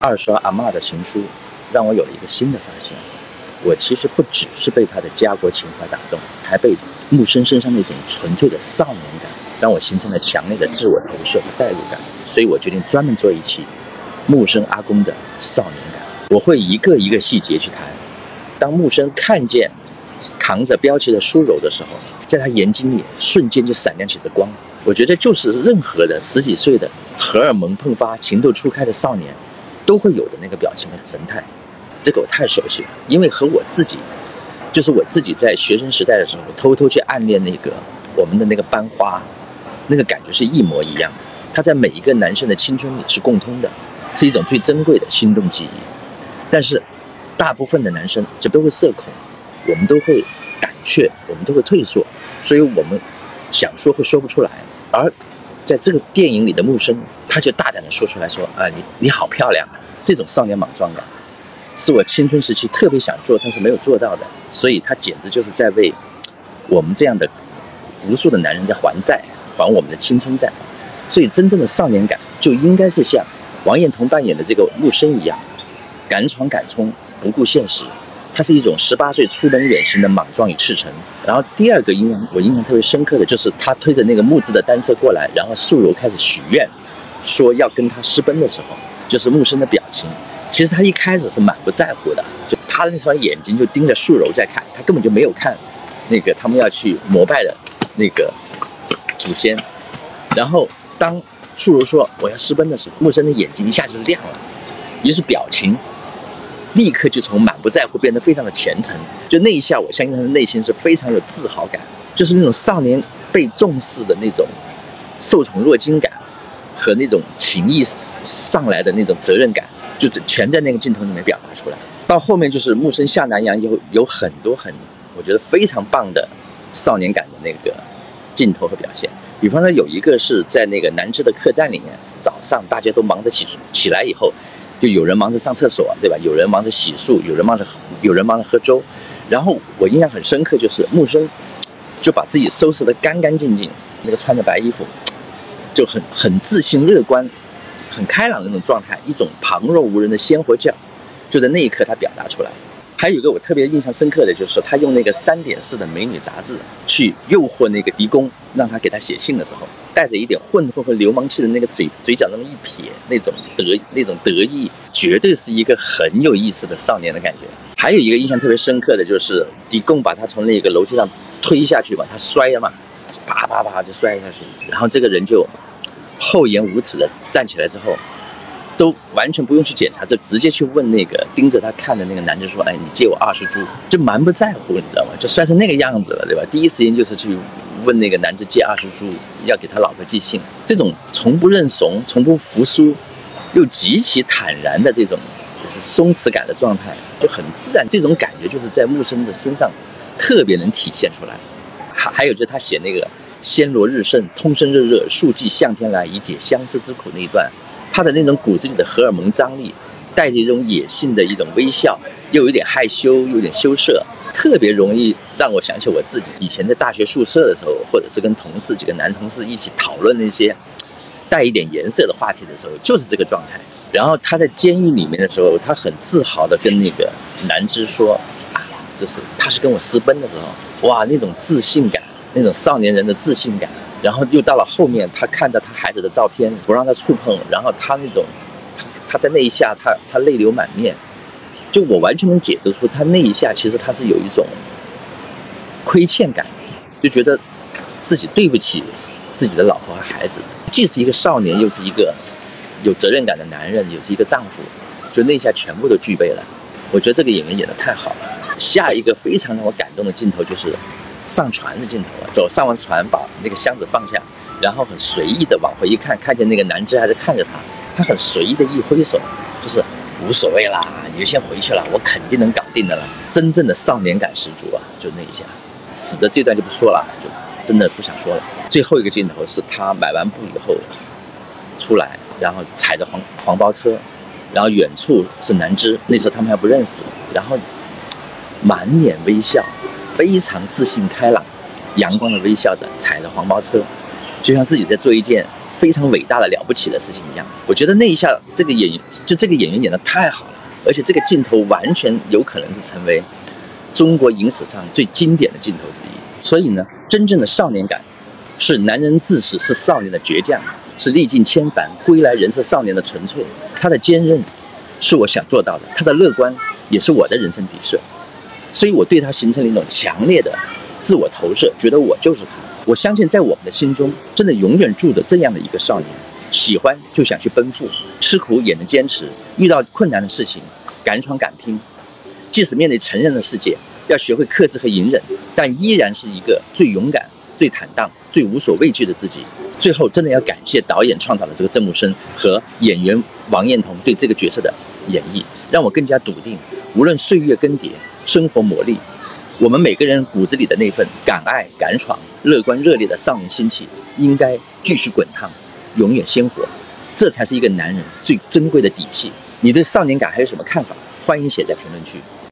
二刷阿嬷的情书，让我有了一个新的发现。我其实不只是被他的家国情怀打动，还被木生身上那种纯粹的少年感，让我形成了强烈的自我投射和代入感。所以我决定专门做一期木生阿公的少年感。我会一个一个细节去谈。当木生看见扛着标旗的苏柔的时候，在他眼睛里瞬间就闪亮起着光。我觉得就是任何的十几岁的荷尔蒙迸发、情窦初开的少年都会有的那个表情和神态。这个我太熟悉了，因为和我自己，就是我自己在学生时代的时候偷偷去暗恋那个我们的那个班花，那个感觉是一模一样的。它在每一个男生的青春里是共通的，是一种最珍贵的心动记忆。但是大部分的男生就都会社恐，我们都会胆怯，我们都会退缩，所以我们想说会说不出来。而在这个电影里的木生，他就大胆地说出来说啊，你好漂亮啊！这种少年莽撞感是我青春时期特别想做但是没有做到的，所以他简直就是在为我们这样的无数的男人在还债，还我们的青春债。所以真正的少年感就应该是像王彦彤扮演的这个木生一样，敢闯敢冲，不顾现实。它是一种18岁出门远行的莽撞与赤诚。然后第二个我印象特别深刻的就是他推着那个木质的单车过来，然后素柔开始许愿，说要跟他私奔的时候，就是木生的表情。其实他一开始是满不在乎的，就他那双眼睛就盯着素柔在看，他根本就没有看那个他们要去膜拜的那个祖先。然后当素柔说我要私奔的时候，木生的眼睛一下就亮了，于是表情立刻就从满不在乎变得非常的虔诚。就那一下，我相信他的内心是非常有自豪感，就是那种少年被重视的那种受宠若惊感和那种情谊上来的那种责任感，就全在那个镜头里面表达出来。到后面就是木生下南洋有很多我觉得非常棒的少年感的那个镜头和表现。比方说有一个是在那个南芝的客栈里面，早上大家都忙着起来以后，就有人忙着上厕所，对吧？有人忙着洗漱，有人忙着喝粥。然后我印象很深刻，就是木生就把自己收拾得干干净净，那个穿着白衣服，就很自信、乐观、很开朗的那种状态，一种旁若无人的鲜活劲，就在那一刻他表达出来。还有一个我特别印象深刻的就是他用那个3.4的美女杂志去诱惑那个狄公，让他给他写信的时候，带着一点混混和流氓气的那个嘴角那么一撇，那种得意，绝对是一个很有意思的少年的感觉。还有一个印象特别深刻的就是狄公把他从那个楼梯上推下去嘛，他摔了嘛，啪啪啪就摔下去，然后这个人就厚颜无耻的站起来之后，都完全不用去检查，就直接去问那个盯着他看的那个男人说，哎，你借我20铢，就蛮不在乎，你知道吗？就摔成那个样子了，对吧？第一时间就是去问那个男子借20铢，要给他老婆寄信。这种从不认怂、从不服输，又极其坦然的这种就是松弛感的状态，就很自然。这种感觉就是在木生的身上特别能体现出来。还有就是他写那个纤罗日盛，通身热热，数骑向天来，以解相思之苦那一段，他的那种骨子里的荷尔蒙张力，带着一种野性的一种微笑，又有点害羞，又有点羞涩，特别容易让我想起我自己以前在大学宿舍的时候，或者是跟几个男同事一起讨论那些带一点颜色的话题的时候，就是这个状态。然后他在监狱里面的时候，他很自豪的跟那个南芝说啊，就是他是跟我私奔的时候，哇，那种自信感，那种少年人的自信感。然后又到了后面，他看到他孩子的照片，不让他触碰，然后他那种他在那一下他泪流满面，就我完全能解读出他那一下其实他是有一种亏欠感，就觉得自己对不起自己的老婆和孩子，既是一个少年，又是一个有责任感的男人，又是一个丈夫，就那一下全部都具备了。我觉得这个演员演得太好了。下一个非常让我感动的镜头就是上船的镜头啊，上完船把那个箱子放下，然后很随意的往回一看，看见那个男芝还在看着他，他很随意的一挥手，就是无所谓啦，你就先回去了，我肯定能搞定的了。真正的少年感十足啊，就那一下。死的这段就不说了，就真的不想说了。最后一个镜头是他买完布以后出来，然后踩着黄包车，然后远处是南芝，那时候他们还不认识，然后满脸微笑，非常自信开朗阳光的微笑着踩着黄包车，就像自己在做一件非常伟大的了不起的事情一样。我觉得那一下这个演员演得太好了，而且这个镜头完全有可能是成为中国影史上最经典的镜头之一。所以呢，真正的少年感是男人自始是少年的倔强，是历尽千帆归来仍是少年的纯粹。他的坚韧是我想做到的，他的乐观也是我的人生底色。所以我对他形成了一种强烈的自我投射，觉得我就是他。我相信在我们的心中真的永远住着这样的一个少年，喜欢就想去奔赴，吃苦也能坚持，遇到困难的事情敢闯敢拼，即使面对成人的世界要学会克制和隐忍，但依然是一个最勇敢、最坦荡、最无所畏惧的自己。最后真的要感谢导演创造的这个郑木生和演员王彦彤对这个角色的演绎，让我更加笃定，无论岁月更迭，生活磨砺，我们每个人骨子里的那份敢爱敢闯、乐观热烈的少年心气应该继续滚烫，永远鲜活，这才是一个男人最珍贵的底气。你对少年感还有什么看法？欢迎写在评论区。